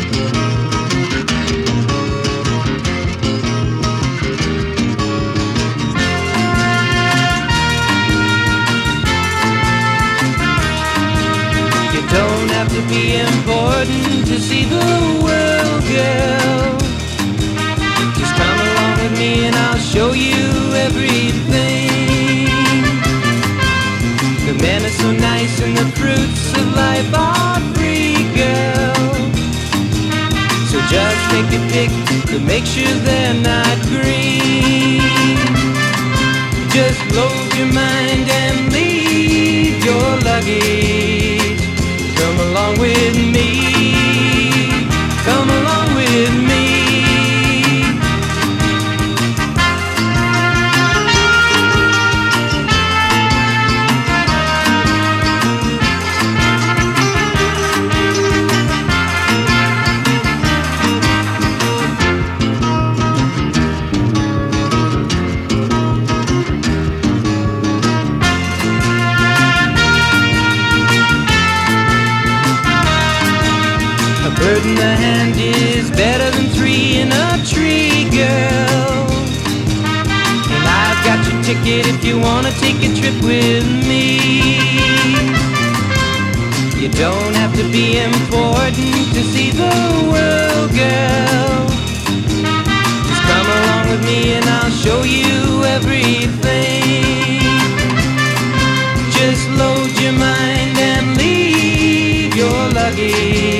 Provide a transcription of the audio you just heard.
You don't have to be important to see the world, girl. Just come along with me and I'll show you everything. The men are so nice and the fruits of life are free, girl. So just take a pick to make sure they're not green. Just load your mind and leave your luggage. Come along with me. Come along with me. A bird in the hand is better than three in a tree, girl. And I've got your ticket if you wanna take a trip with me. You don't have to be important to see the world, girl. Just come along with me and I'll show you everything. Just load your mind and leave your luggage.